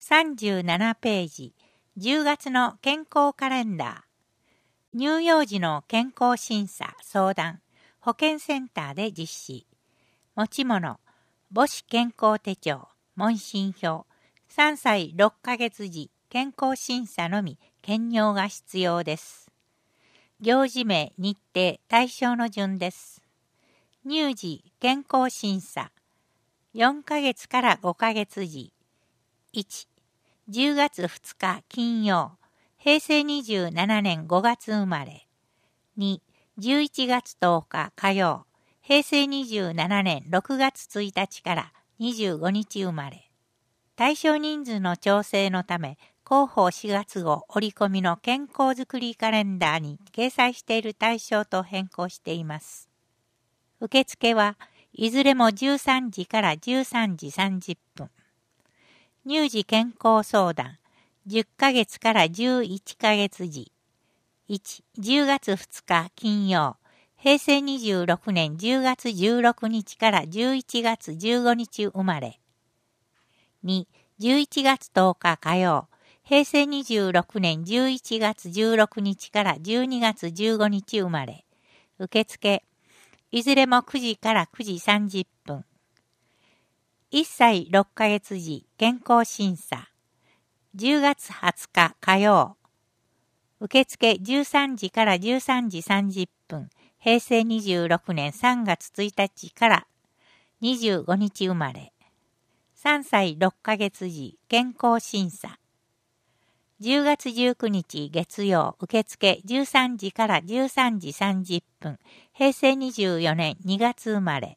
37ページ、10月の健康カレンダー。乳幼児の健康審査、相談、保健センターで実施。持ち物、母子健康手帳、問診票、3歳6ヶ月時、健康審査のみ、検尿が必要です。行事名、日程、対象の順です。乳児健康審査、4ヶ月から5ヶ月時。1、10月2日金曜、平成27年5月生まれ。2、11月10日火曜、平成27年6月1日から25日生まれ。対象人数の調整のため、広報4月号折り込みの健康づくりカレンダーに掲載している対象と変更しています。受付はいずれも13時から13時30分。乳児健康相談、10ヶ月から11ヶ月時。1、10月2日金曜、平成26年10月16日から11月15日生まれ。2、11月10日火曜、平成26年11月16日から12月15日生まれ。受付、いずれも9時から9時30分。1歳6ヶ月時健康審査。10月20日火曜。受付13時から13時30分。平成26年3月1日から25日生まれ。3歳6ヶ月時健康審査。10月19日月曜。受付13時から13時30分。平成24年2月生まれ。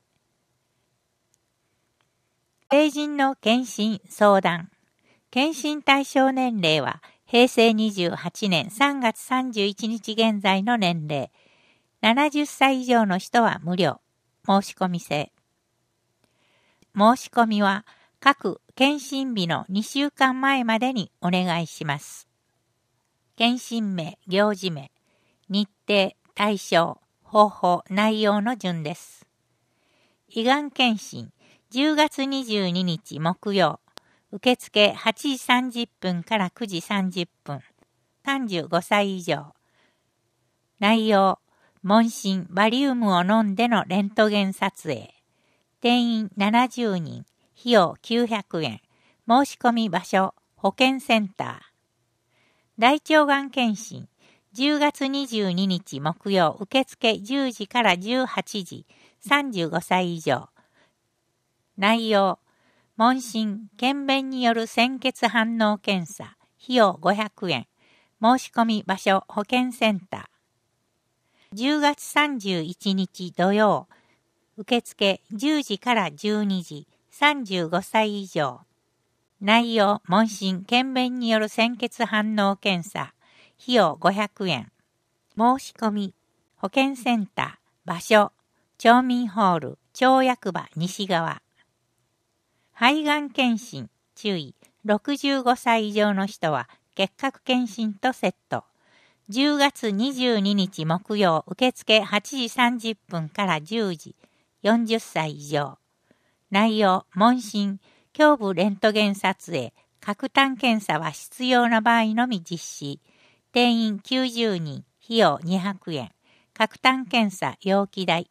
成人の検診相談。検診対象年齢は平成28年3月31日現在の年齢。70歳以上の人は無料。申し込み制。申し込みは各検診日の2週間前までにお願いします。検診名、行事名、日程、対象、方法、内容の順です。胃がん検診。10月22日木曜、受付8時30分から9時30分、35歳以上。内容、問診、バリウムを飲んでのレントゲン撮影。定員70人、費用900円。申し込み場所、保健センター。大腸がん検診、10月22日木曜、受付10時から18時、35歳以上。内容、問診、検便による鮮血反応検査、費用500円。申し込み場所、保健センター。10月31日土曜、受付10時から12時、35歳以上。内容、問診、検便による鮮血反応検査、費用500円。申し込み、保健センター、場所、町民ホール、町役場西側。肺がん検診、注意、65歳以上の人は結核検診とセット。10月22日木曜、受付8時30分から10時、40歳以上。内容、問診、胸部レントゲン撮影、核炭検査は必要な場合のみ実施。定員90人、費用200円。核炭検査、容器代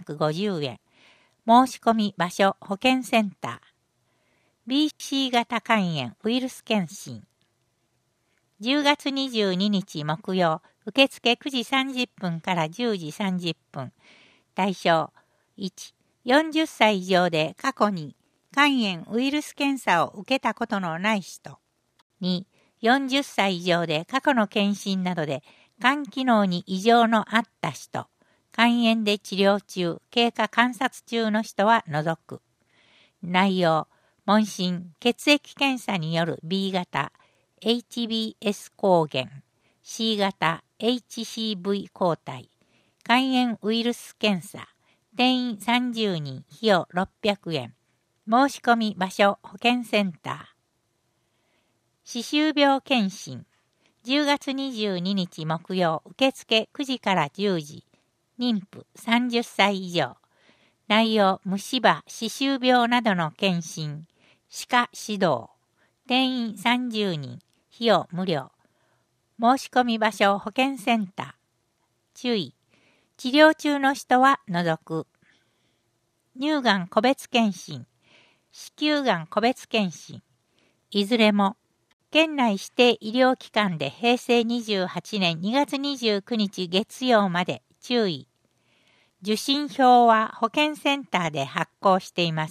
450円。申し込み場所、保健センター。BC 型肝炎ウイルス検診。10月22日木曜、受付9時30分から10時30分。対象、1、40歳以上で過去に肝炎ウイルス検査を受けたことのない人。2、40歳以上で過去の検診などで肝機能に異常のあった人。肝炎で治療中、経過観察中の人は除く。内容、問診、血液検査による B 型、HBS 抗原、C 型、HCV 抗体、肝炎ウイルス検査、定員30人、費用600円。申し込み場所、保健センター。歯周病検診、10月22日木曜、受付9時から10時、妊婦30歳以上。内容、虫歯、歯周病などの検診、歯科指導。 定員30人、費用無料。申し込み場所保健センター。注意。治療中の人は除く。乳がん個別検診、子宮がん個別検診。いずれも、県内指定医療機関で平成28年2月29日月曜まで注意。受診票は保健センターで発行しています。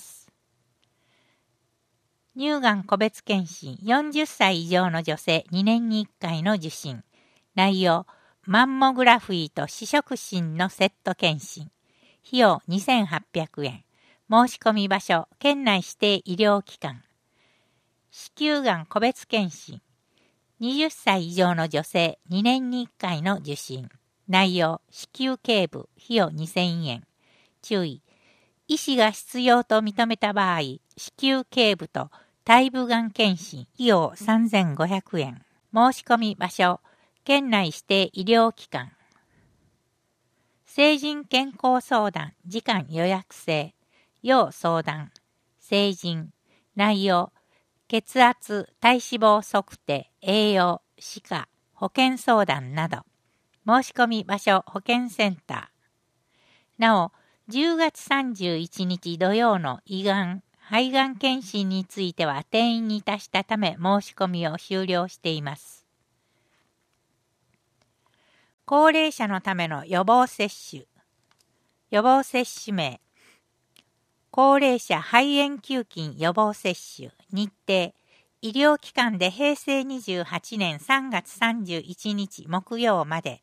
乳がん個別検診40歳以上の女性2年に1回の受診。内容、マンモグラフィーと視触診のセット検診。費用2800円。申し込み場所、県内指定医療機関。子宮がん個別検診。20歳以上の女性2年に1回の受診。内容、子宮頸部、費用2000円。注意。医師が必要と認めた場合、子宮頸部と胎部がん検診、費用3500円。申し込み場所、県内指定医療機関。成人健康相談、時間予約制。要相談。成人。内容。血圧、体脂肪測定、栄養、歯科、保健相談など。申し込み場所保健センター。なお、10月31日土曜の胃がん、肺がん検診については定員に達したため申し込みを終了しています。高齢者のための予防接種。予防接種名。高齢者肺炎球菌予防接種。日程。医療機関で平成28年3月31日木曜まで。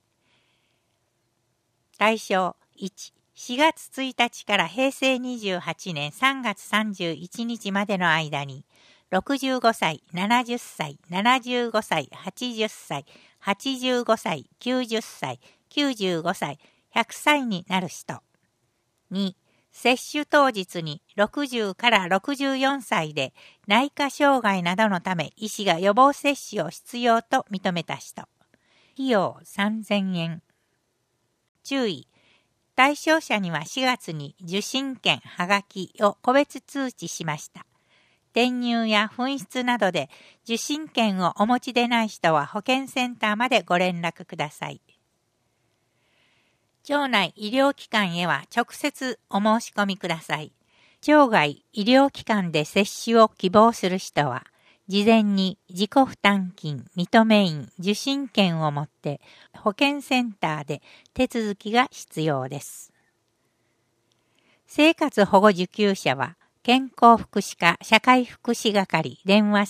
対象1、4月1日から平成28年3月31日までの間に、65歳、70歳、75歳、80歳、85歳、90歳、95歳、100歳になる人。2、接種当日に60から64歳で内科障害などのため医師が予防接種を必要と認めた人。費用3000円。注意。対象者には4月に受診券はがきを個別通知しました。転入や紛失などで受診券をお持ちでない人は保健センターまでご連絡ください。町内医療機関へは直接お申し込みください。町外医療機関で接種を希望する人は、事前に自己負担金、認め印、受診券を持って保健センターで手続きが必要です。生活保護受給者は、健康福祉課社会福祉係電話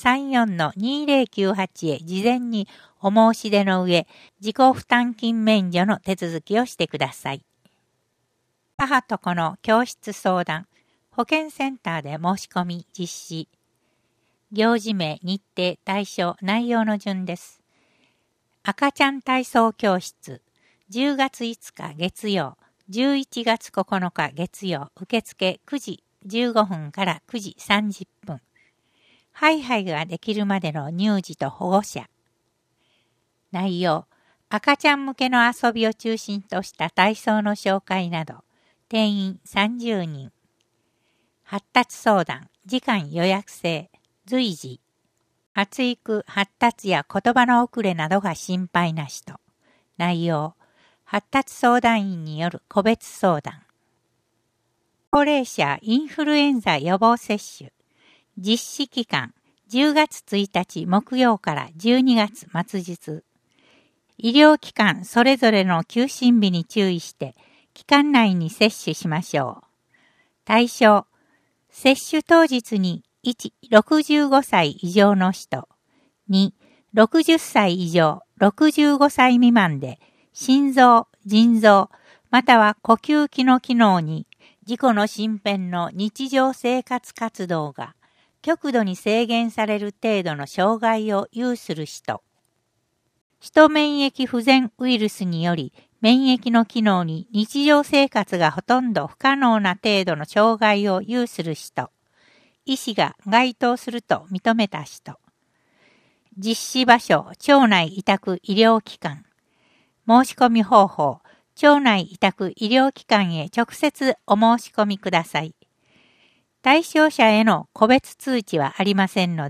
34-2098 へ事前にお申し出の上、自己負担金免除の手続きをしてください。母と子の教室相談、保健センターで申し込み実施。行事名、日程、対象、内容の順です。赤ちゃん体操教室、10月5日月曜、11月9日月曜、受付9時15分から9時30分。ハイハイができるまでの乳児と保護者。内容、赤ちゃん向けの遊びを中心とした体操の紹介など、定員30人。発達相談、時間予約制、随時。発育、発達や言葉の遅れなどが心配な人。内容、発達相談員による個別相談。高齢者インフルエンザ予防接種。実施期間、10月1日木曜から12月末日。医療機関それぞれの休診日に注意して、期間内に接種しましょう。対象、接種当日に1、65歳以上の人。2、60歳以上、65歳未満で、心臓、腎臓、または呼吸器の機能に、自己の身辺の日常生活活動が極度に制限される程度の障害を有する人。首都免疫不全ウイルスにより免疫の機能に日常生活がほとんど不可能な程度の障害を有する人。医師が該当すると認めた人。実施場所、町内委託医療機関。申し込み方法。町内委託医療機関へ直接お申し込みください。対象者への個別通知はありませんので、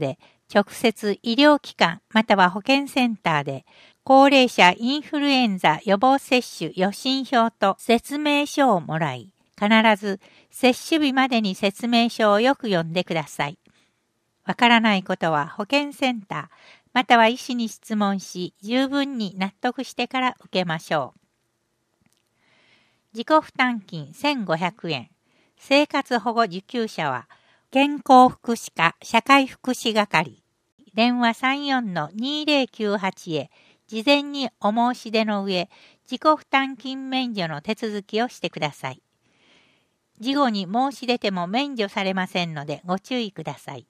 直接医療機関または保健センターで高齢者インフルエンザ予防接種予診票と説明書をもらい、必ず接種日までに説明書をよく読んでください。わからないことは保健センターまたは医師に質問し、十分に納得してから受けましょう。自己負担金1500円。生活保護受給者は健康福祉課社会福祉係電話 34-2098 へ事前にお申し出の上、自己負担金免除の手続きをしてください。事後に申し出ても免除されませんのでご注意ください。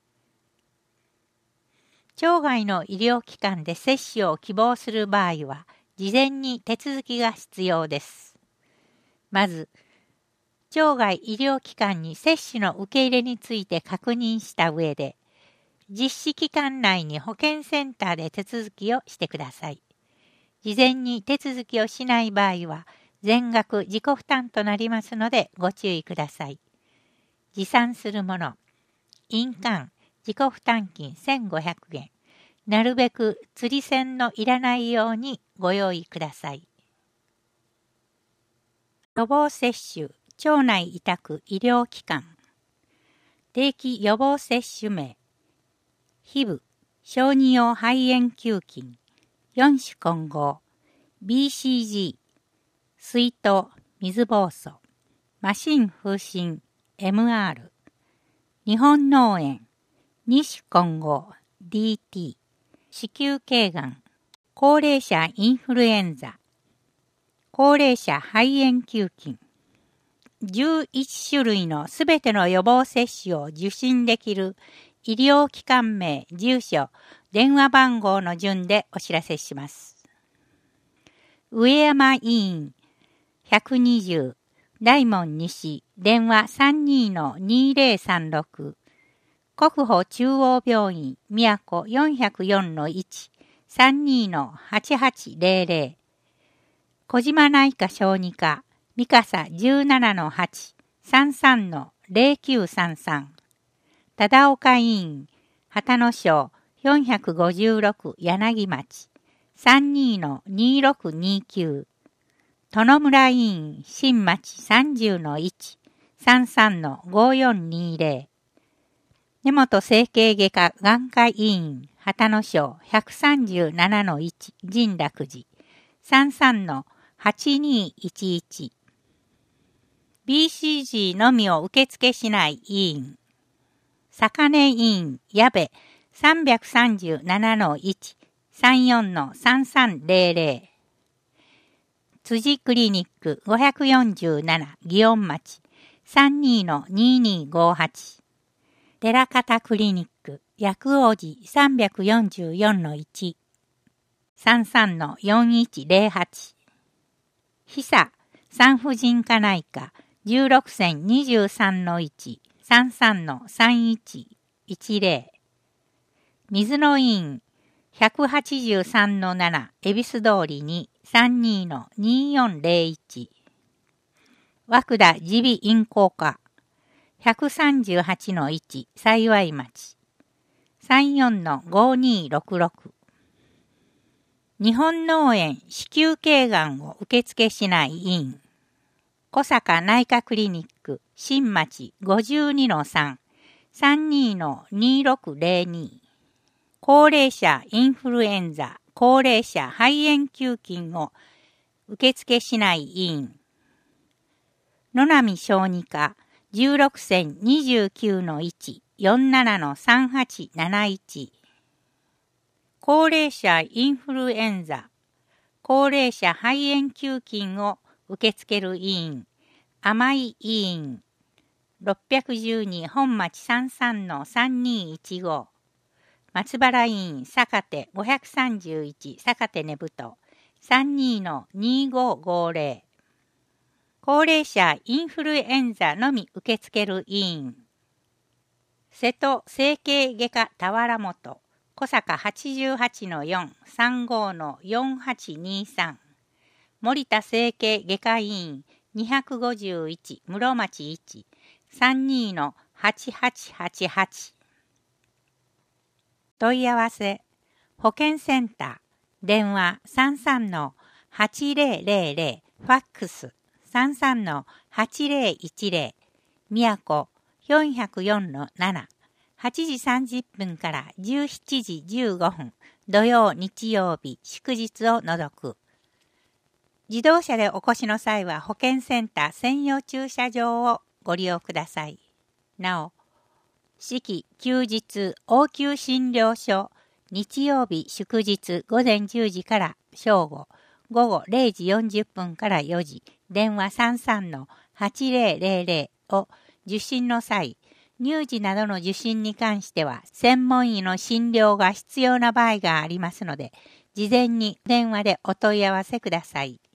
町外の医療機関で接種を希望する場合は、事前に手続きが必要です。まず、町外医療機関に接種の受け入れについて確認した上で、実施期間内に保健センターで手続きをしてください。事前に手続きをしない場合は、全額自己負担となりますのでご注意ください。持参するもの、印鑑、自己負担金1500円。なるべく釣り銭のいらないようにご用意ください。予防接種、町内委託医療機関。定期予防接種名。HIV、小児用肺炎球菌、4種混合、BCG、水筒、水疱瘡、マシン風疹、MR、日本脳炎、2種混合、DT、子宮頸がん、高齢者インフルエンザ、高齢者肺炎球菌、11種類のすべての予防接種を受診できる医療機関名、住所、電話番号の順でお知らせします。上山医院120大門西電話 32-2036 国保中央病院宮古 404-1 32-8800 小島内科小児科三笠 17-8 33-0933忠岡医院旗野省456柳町 32-2629 殿村医院新町 30-1 33-5420根本整形外科眼科医院旗野省 137-1 神楽寺 33-8211 BCG のみを受付しない医院坂根医院矢部 337-1 34-3300辻クリニック547祇園町 32-2258 寺方クリニック薬王寺 344-1 33-4108 久産婦人科内科16線 23-1 33-3110水野医院 183-7 恵比寿通りに 32-2401 和久田耳鼻咽喉科 138-1 幸町 34-5266日本脳炎子宮頸がんを受付しない医院小坂内科クリニック新町 52-3 32-2602高齢者インフルエンザ高齢者肺炎球菌を受付しない医院野波小児科16線 29-1 47-3871高齢者インフルエンザ高齢者肺炎球菌を受け付ける医院甘い医院612本町 33-3215松原医院坂手531坂手根太 32-2550高齢者インフルエンザのみ受け付ける医院瀬戸整形外科田原本小坂 88-4 35-4823森田整形外科医院251室町1 32-8888 問い合わせ、保健センター、電話 33-8000、ファックス 33-8010、宮古 404-7、8時30分から17時15分、土曜日曜日、祝日を除く。自動車でお越しの際は保健センター専用駐車場をご利用ください。なお、四季休日応急診療所、日曜日祝日午前10時から正午、午後0時40分から4時、電話 33-8000 を受診の際、乳児などの受診に関しては専門医の診療が必要な場合がありますので、事前に電話でお問い合わせください。